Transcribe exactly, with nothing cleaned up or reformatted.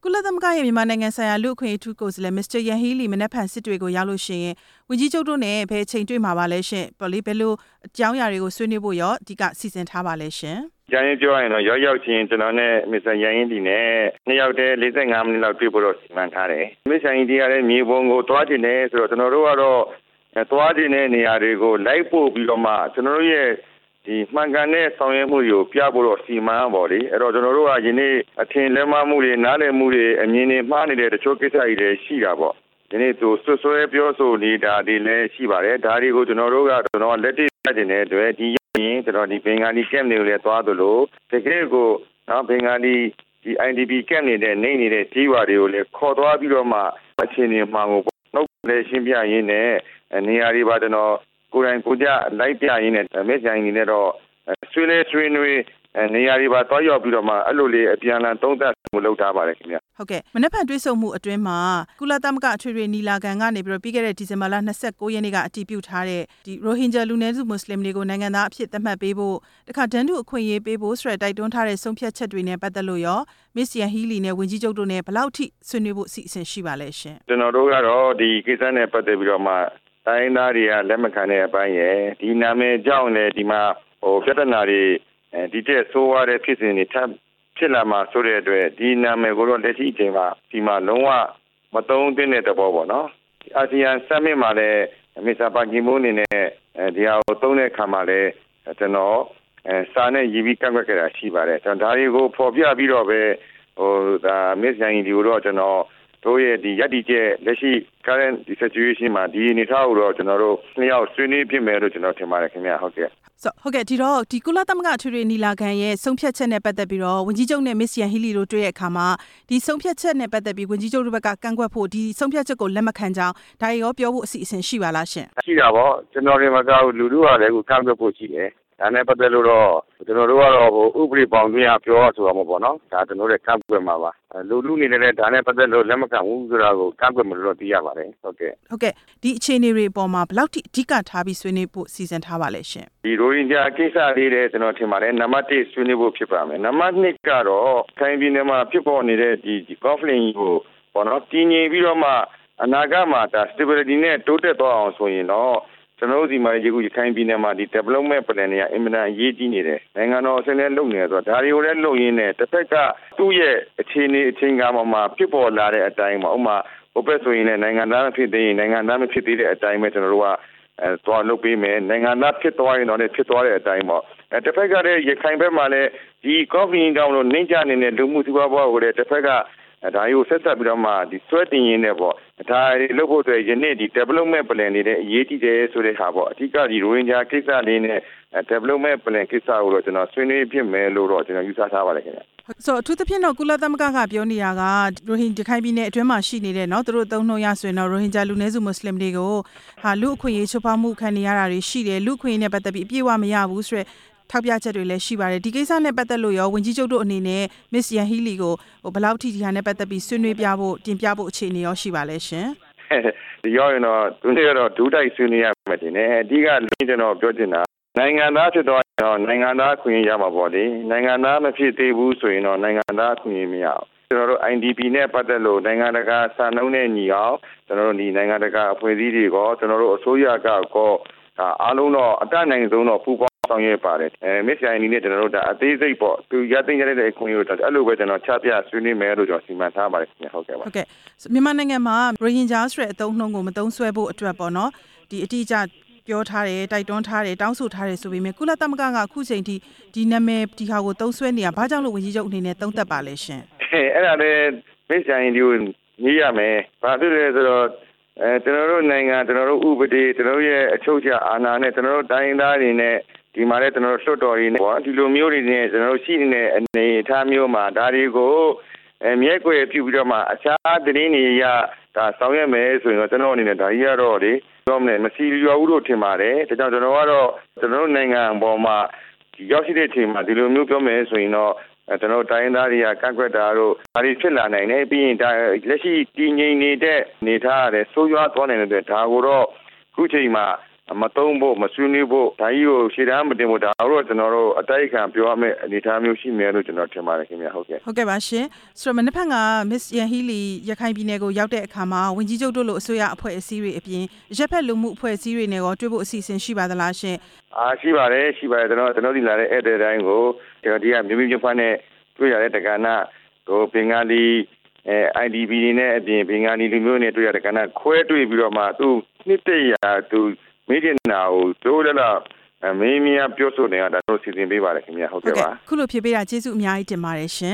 ကုလသမဂ္ဂရဲ့မြန်မာနိုင်ငံဆိုင်ရာလူ့အခွင့်အရေးထူးကိုယ်စားလှယ်မစ္စတာယန်ဟီလီမနက်ဖြန်စစ်တွေကိုရောက်လို့ရှိရင်ဝန်ကြီးချုပ်တို့နဲ့ဘယ်အချိန်တွေ့မှာပါလဲရှင်ပေါ့လေဘယ်လိုအကြောင်းအရာတွေကိုဆွေးနွေးဖို့ရောအဓိကစီစဉ်ထားပါလဲရှင်ကျန်ရင်ပြောရရင်တော့ရောက်ရောက်ချင်းကျွန်တော်နဲ့မစ္စတာယန်ဟီလီနဲ့နှစ်ယောက်တည်း၄၅မိနစ်လောက်တွေ့ဖို့တော့စီမံထားတယ်မစ္စတာယန်ဟီလီကလည်းမြေပုံကိုတွားတင်တယ်ဆိုတော့ကျွန်တော်တို့ကတော့တွားတင်တဲ့နေရာတွေကိုလိုက်ပို့ပြီးတော့မှကျွန်တော်တို့ရဲ့ဒီမှန်ကန်တဲ့ဆောင်ရွက်မှုတွေကိုပြဖို့တော့စီမံပါလေအဲ့တော့ကျွန်တော်တို့ကယနေ့အထင်လက်မမှုတွေနားလည်မှုတွေအမြင်တွေမှားနေတဲ့တချို့ကိစ္စတွေလည်းရှိတာပေါ့ဒီနေ့သူဆွဆွဲပြောဆိုနေတာတွေလည်းရှိပါတယ်ဒါတွေကိုကျွန်တော်တို့ကကျွန်တော်လက်တွေ့ပြတင်တဲ့အတွက်ဒီရင်ကျွန်တော်ဒီဘင်္ဂါလီကက်တွေကိုလည်းသွားသလိုတကယ်ကိုနော်ဘင်္ဂါလီဒီ အိုင် ဒီ ပီ ကက်နေတဲ့နေနေတဲ့ကြေးဝါတွေကိုလည်းခေါ်သွားပြီးတော့မှအခြေအနေမှန်ကိုနှုတ်လည်းရှင်းပြရင်းနဲ့နေရာတွေပါကျွန်တော်ကိုယ်တိုင်ကိုကြလိုက်ပြရင်းနဲ့မက်ဆိုင်နေနဲ့တော့ဆွေးလဲဆွေးနွေးနေရာတွေပါတွားရောက်ပြီးတော့မှအဲ့လိုလေးအပြန်အလှန်သုံးသပ်မှုလုပ်ထားပါတယ်ခင်ဗျဟုတ်ကဲ့မနက်ဖြန်တွေ့ဆုံမှုအတွင်းမှာကုလသမဂ္ဂအထွေထွေညီလာခံကနေပြီးတော့ပြီးခဲ့တဲ့ဒီဇင်ဘာလ၂၉ရက်နေ့ကအတည်ပြုထားတဲ့ဒီရိုဟင်ဂျာလူနည်းစုမွတ်စလင်တွေကိုနိုင်ငံသားအဖြစ်သတ်မှတ်ပေးဖို့တခါတန်းတူအခွင့်အရေးပေးဖို့ဆိုတဲ့တိုက်တွန်းထားတဲ့ဆုံးဖြတ်ချက်တွေနဲ့ပတ်သက်လို့ရောမစ္စယန်ဟီလီနဲ့ဝန်ကြီးချုပ်တို့နဲ့ဘယ်လောက်ထိဆွေးနွေးဖို့အစီအစဉ်ရှိပါလဲရှင်ကျွန်တော်တို့ကတော့ဒီကိစ္စနဲ့ပတ်သက်ပြီးတော့မှတိုင်းသားတွေကလက်မခံတဲ့အပိုင်းရယ်ဒီနာမည်ကြောင့်လည်းဒီမှာဟိုပြဿနာတွေဒီတဲ့ဆိုးရတဲ့ဖြစ်စဉ်တွေထပ်ဖြစ်လာမှာဆိုတဲ့အတွက်ဒီနာမည်ကိုတော့လက်ရှိအချိန်မှာဒီမှာလုံးဝမသုံးသင့်တဲ့သဘောပေါ့နော်အာဆီယံဆမ်မစ်မှာလည်းမစ္စတာပါကီမွန်းအနေနဲ့ဒီဟာကိုသုံးတဲ့အခါမှာလည်းကျွန်တော်အဲစာနဲ့ရေးပြီးကန့်ကွက်ခဲ့တာရှိပါတယ်ကျွန်တော်ဒါတွေကိုပေါ်ပြပြီးတော့ပဲဟိုဒါမစ္စယန်ဒီကိုတော့ကျွန်တော်တို့ရဲ့ဒီရည်တည်ချက်လက်ရှိ current situation မှာဒီအနေထားကိုတော့ကျွန်တော်တို့နှစ်ယောက်ဆွေးနွေးဖြစ်မယ်လို့ကျွန်တော်ထင်ပါတယ်ခင်ဗျဟုတ်ကဲ့ဆိုဟုတ်ကဲ့ဒီတော့ဒီကုလသမဂ္ဂအထွေထွေညီလာခံရဲ့ဆုံးဖြတ်ချက်နဲ့ပတ်သက်ပြီးတော့ဝန်ကြီးချုပ်နဲ့မစ္စယန်ဟီလီတို့တွေ့တဲ့အခါမှာဒီဆုံးဖြတ်ချက်နဲ့ပတ်သက်ပြီးဝန်ကြီးချုပ်တို့ဘက်ကကန့်ကွက်ဖို့ဒီဆုံးဖြတ်ချက်ကိုလက်မခံကြောင်းဒါရောပြောဖို့အစီအစဉ်ရှိပါလားရှင်ရှိတာပေါ့ကျွန်တော်တွေမှာကလူလူကလည်းကန့်ကွက်ဖို့ရှိတယ်ဒါနဲ့ပတ်သက်လို့တော့ကျွန်တော်တို့ကတော့ဟိုဥပဒေပေါင်းတွင်းကပြောဆိုတာမဟုတ်ပေါ့နော်ဒါကျွန်တော်တို့ကန့်ကွက်မှာပါလူလူနေလည်းဒါနဲ့ပတ်သက်လို့လက်မခံဘူးဆိုတာကိုကန့်ကွက်မလို့တော့သိရပါတယ်ဟုတ်ကဲ့ဟုတ်ကဲ့ဒီအခြေအနေတွေအပေါ်မှာဘယ်လောက်ထိအဓိကထားပြီးဆွေးနွေးဖို့စီစဉ်ထားပါလဲရှင်ဒီရိုဟင်ဂျာကိစ္စလေးတွေကျွန်တော်ထင်ပါတယ်နံပါတ်၁ဆွေးနွေးဖို့ဖြစ်ပါမယ်နံပါတ်၂ကတော့ခိုင်ပြည်နယ်မှာဖြစ်ပေါ်နေတဲ့ဒီ conflict ကိုပေါ့နော်တည်ငြိမ်ပြီးတော့မှအနာဂတ်မှာဒါ stability နဲ့တိုးတက်သွားအောင်ဆိုရင်တော့ကျွန်တော်တို့ဒီမှာဒီခုခိုင်ပြည်နယ်မှာဒီ development plan တွေကအင်မတန်အရေးကြီးနေတယ်နိုင်ငံတော်အဆင့်နဲ့လုပ်နေတယ်ဆိုတော့ဒါတွေကိုလည်းလုပ်ရင်းနဲ့တစ်ဖက်ကသူ့ရဲ့အခြေအနေအချိန်ကာလမှာဖြစ်ပေါ်လာတဲ့အတိုင်းပေါ့ဥပမာဟိုဘက်ဆိုရင်လည်းနိုင်ငံသားဖြစ်သေးရင်နိုင်ငံသားမဖြစ်သေးတဲ့အတိုင်းပဲကျွန်တော်တို့ကအဲသွားလုပ်ပေးမယ်နိုင်ငံသားဖြစ်သွားရင်တော့လည်းဖြစ်သွားတဲ့အတိုင်းပေါ့အဲတစ်ဖက်ကလည်းရခိုင်ဘက်မှာလည်းဒီ conflict တောင်လို့နှိမ့်ချနေတဲ့လူမှုစီးပွားဘဝကိုလည်းတစ်ဖက်ကဒါကိုဆက်ဆက်ပြီးတော့မှဒီဆွဲတင်ရင်းနဲ့ပေါ့ဒါတွေလုပ်ဖို့အတွက်ယနေ့ဒီ development plan တွေနဲ့အရေးကြီးတယ်ဆိုတဲ့ဟာပေါ့အဓိကဒီရိုဟင်ဂျာကိစ္စလေးနဲ့ development plan ကိစ္စကိုတော့ကျွန်တော်ဆွေးနွေးဖြစ်မယ်လို့တော့ကျွန်တော်ယူဆထားပါတယ်ခင်ဗျဆိုတော့အထူးသဖြင့်တော့ကုလသမဂ္ဂကပြောနေတာကရိုဟင်ဂျာခိုင်ပြည်နယ်အတွင်းမှာရှိနေတဲ့เนาะသူတို့သုံးနှုန်းရဆိုရင်တော့ရိုဟင်ဂျာလူနည်းစုမွတ်စလင်တွေကိုဟာလူအခွင့်အရေးချိုးဖောက်မှုခံနေရတာတွေရှိတယ်လူအခွင့်အရေးနဲ့ပတ်သက်ပြီးအပြည့်အဝမရဘူးဆိုတဲ့ထောက်ပြချက်တွေလည်းရှိပါတယ်ဒီကိစ္စနဲ့ပတ်သက်လို့ရောဝန်ကြီးချုပ်တို့အနေနဲ့မစ္စယန်ဟီလီကိုဟိုဘယ်လောက်ထိဒီဟာနဲ့ပတ်သက်ပြီးဆွေးနွေးပြဖို့တင်ပြဖို့အခြေအနေရောရှိပါလဲရှင်ဒီရောရင်တော့သူတွေကတော့ဒူးတိုက်ဆွေးနွေးရမှာတင်တယ်အဓိကလင်းကျွန်တော်ပြောချင်တာနိုင်ငံသားဖြစ်တော့နိုင်ငံသားခွင့်ရမှာပေါ့လေနိုင်ငံသားမဖြစ်သေးဘူးဆိုရင်တော့နိုင်ငံသားခွင့်ရမရအောင်ကျွန်တော်တို့ အိုင် ဒီ ပီ နဲ့ပတ်သက်လို့နိုင်ငံတကာစာနှုန်းနဲ့ညီအောင်ကျွန်တော်တို့ဒီနိုင်ငံတကာအဖွဲ့အစည်းတွေကောကျွန်တော်တို့အစိုးရကကောအားလုံးတော့အတတ်နိုင်ဆုံးတော့ပူးပေါင်းဆောင်ရွက်ပါတယ်အဲမစ္စယန်အနေနဲ့ကျွန်တော်တို့ဒါအသေးစိတ်ပေါ့သူရသိမ်းရတဲ့အခွင့်အရေးကိုအဲ့လိုပဲကျွန်တော်ချပြဆွေးနွေးမယ်လို့ကျွန်တော်စီမံထားပါတယ်ခင်ဗျဟုတ်ကဲ့ပါဟုတ်ကဲ့မြန်မာနိုင်ငံမှာရိုဟင်ဂျာဆိုတဲ့အသုံးအနှုန်းကိုမသုံးစွဲဖို့အတွက်ပေါ့နော်ဒီအတိအကျပြောထားတယ်တိုက်တွန်းထားတယ်တောင်းဆိုထားတယ်ဆိုပေမဲ့ကုလသမဂ္ဂကအခုချိန်ထိဒီနာမည်ဒီဟာကိုသုံးစွဲနေတာဘာကြောင့်လို့ဝန်ကြီးချုပ်အနေနဲ့သုံးသပ်ပါလဲရှင်အဲ့ဒါလည်းမစ္စယန်ဒီကိုညှိရမယ်ဘာဖြစ်လဲဆိုတော့အဲကျွန်တော်တို့နိုင်ငံကျွန်တော်တို့ဥပဒေကျွန်တော်ရဲ့အချုပ်အခြာအာဏာနဲ့ကျွန်တော်တို့တိုင်းသားတွေနဲ့ဒီမှာလည်းကျွန်တော်တို့လွှတ်တော်တွေနဲ့ပေါ့ဒီလိုမျိုးတွေနဲ့ကျွန်တော်တို့ရှိနေတဲ့အနေအထားမျိုးမှာဒါတွေကိုအဲမြဲကွယ်ပြုပြီးတော့မှအခြားသတင်းတွေရဒါဆောင်ရွက်မယ်ဆိုရင်တော့ကျွန်တော်အနေနဲ့ဒါကြီးရတော့လေပြောမလဲမစီလျော်ဘူးလို့ထင်ပါတယ်ဒါကြောင့်ကျွန်တော်ကတော့ကျွန်တော်တို့နိုင်ငံပေါ်မှာဒီရောက်ရှိတဲ့အချိန်မှာဒီလိုမျိုးပြောမယ်ဆိုရင်တော့ကျွန်တော်တိုင်းသားတွေကကန့်ကွက်တာတို့ဒါတွေဖြစ်လာနိုင်တယ်ပြီးရင်ဒါလက်ရှိတည်ငြိမ်နေတဲ့အနေထားရတယ်ဆိုးရွားသွားနိုင်တဲ့ဒါကိုတော့ခုချိန်မှာမတုံးဖို့မဆွေးနွေးဖို့ဒါကြီးကိုရှေ့တန်းမတင်ဖို့ဒါတော့ကျွန်တော်တို့အတိုက်ခံပြောရမယ့်အနေအထားမျိုးရှိမယ်လို့ကျွန်တော်ထင်ပါတယ်ခင်ဗျဟုတ်ကဲ့ဟုတ်ကဲ့ပါရှင်ဆိုတော့မနေ့က Miss Yan Hee Lee ရခိုင်ပြည်နယ်ကိုရောက်တဲ့အခါမှာဝန်ကြီးချုပ်တို့လိုအစိုးရအဖွဲ့အစည်းတွေအပြင်ရပ်ဖက်လူမှုအဖွဲ့အစည်းတွေနဲ့ရောတွေ့ဖို့အစီအစဉ်ရှိပါသလားရှင်အာရှိပါတယ်ရှိပါတယ်ကျွန်တော်ကျွန်တော်ဒီလာတဲ့ဧည့်သည်တိုင်းကိုကျွန်တော်ဒီကမြို့မြို့ဖတ်နဲ့တွေ့ရတဲ့တက္ကနာဟိုပင်ကလေးအဲ I D B တွေနဲ့အပြင်ပင်ကလေးလူမျိုးနဲ့တွေ့ရတဲ့ကဏ္ဍခွဲတွေ့ပြီးတော့မှသူနှစ်တရာသူမိတင်နာကိုတို့လည်းလားမင်းမင်းပြောဆိုနေတာတို့စီစဉ်ပေးပါတယ်ခင်ဗျဟုတ်ကဲ့ပါခုလိုဖြစ်ပေးတာကျေးဇူးအများကြီးတင်ပါတယ်ရှင်